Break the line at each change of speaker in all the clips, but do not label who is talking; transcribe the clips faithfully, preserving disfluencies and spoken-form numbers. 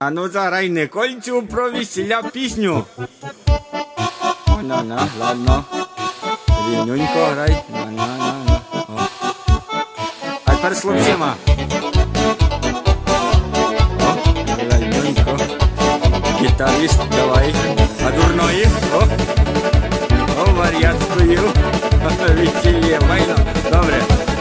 А ну заграй Никольцю про весілля пісню. О, на, на, ладно. Рівненько грай. На, на, на, на. О. А тепер з хлопцями. О, рівненько. Гітарист, давай. А дурної? О. О, варіатською. Весілля, майно. Добре.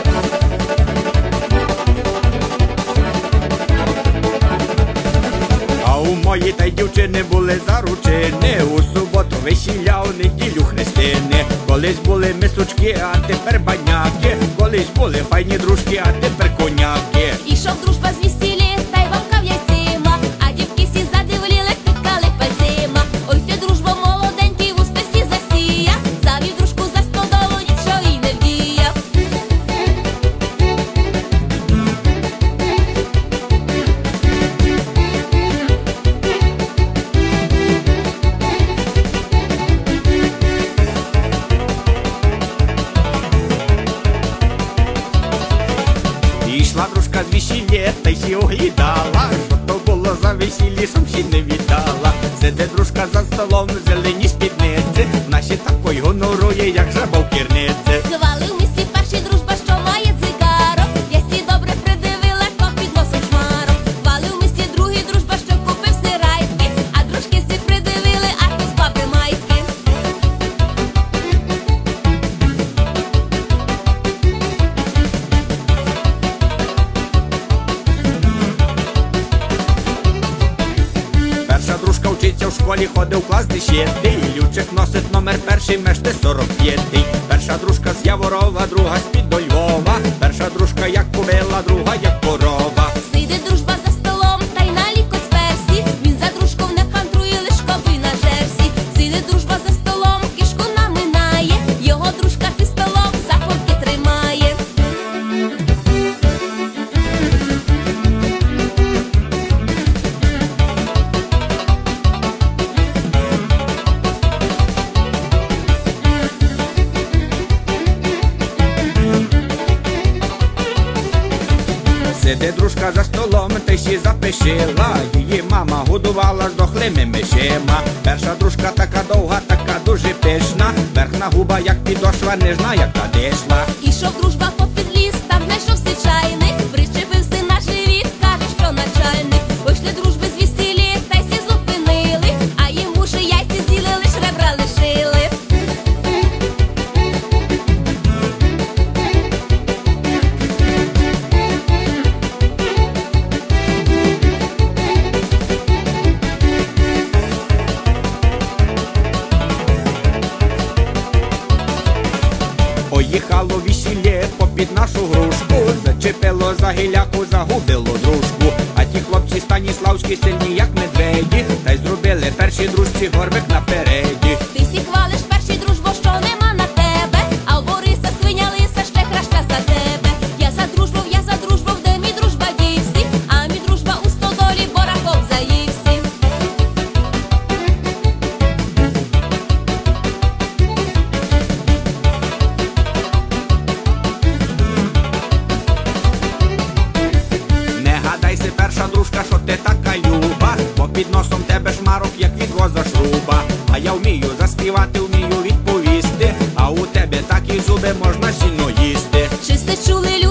У мої та й дівчини були заручини, у суботу весілля, у неділю хрестини. Колись були мисочки, а тепер баняки. Колись були файні дружки, а тепер коняки.
Ішов дружба з весілля, та й вовка в яйцима, а дівки всі задивліли, тикали пальцима. Ой, ти, дружбо, молоденький, в успесі засія, завів дружку за стодолу, нічого й не вдіяв.
Ішла дружка з весілля, та й сі оглядала, що то було за весілля, щоб всі не віддала. Сиде дружка за столом, зелені спідниці, наші такої гонорує, як жаба в кірниці.
Хвалив в місті перший дружба, що має цигарок, я сі добре придивила, хто під носом шмарок. Хвалив в місті другий дружба, що купив сирайки, а дружки сі придивили, а то з баби майки.
Перша дружка вчиться в школі, ходив в клас десятий, Лючик носить номер перший, мешти сорок п'ятий. Перша дружка з Яворова, друга з-під до Львова. Перша дружка як кобила, друга як корова.
Сиде дружба за столом, та й на ліко сперсі, він за дружков не хандрує, лиш коби на жерсі. Сиде дружба за столом, кішку наминає, його дружка під столом за порки тримає.
Сиде дружка за столом, та й сі запишила, її мама годувала з дохлими мишима. Перша дружка така довга, така дуже пишна, верхна губа як підошва, нижна як та дишла.
Ішов дружба попід ліс, там знайшовся чайник, причепився на живіт, каже, що начальник. Вийшли дружби з весілля, та й сі зупинили, а їм уші яйці з'їли, лиш ребра лишили.
Поїхало весілля попід нашу грушку, зачепило за гіляку, загубило дружку. А ті хлопці станіславські сильні, як медведі, та й зробили першій дружці горбик напереді.
Ти сі хвалиш перший дружбо, що нема на тебе, а у Бориса свиня лиса ще краща за тебе. Я за дружбу, я за дружбу, де мій дружба дівсі, а мій дружба у стодолі бораком заївсі.
Не гадайся, перша дружка, що ти така люба, бо під носом тебе шмарок, як від воза шруба. А я вмію заспівати, вмію відповісти, а у тебе такі зуби, можна сіно їсти.
Чи сте чули,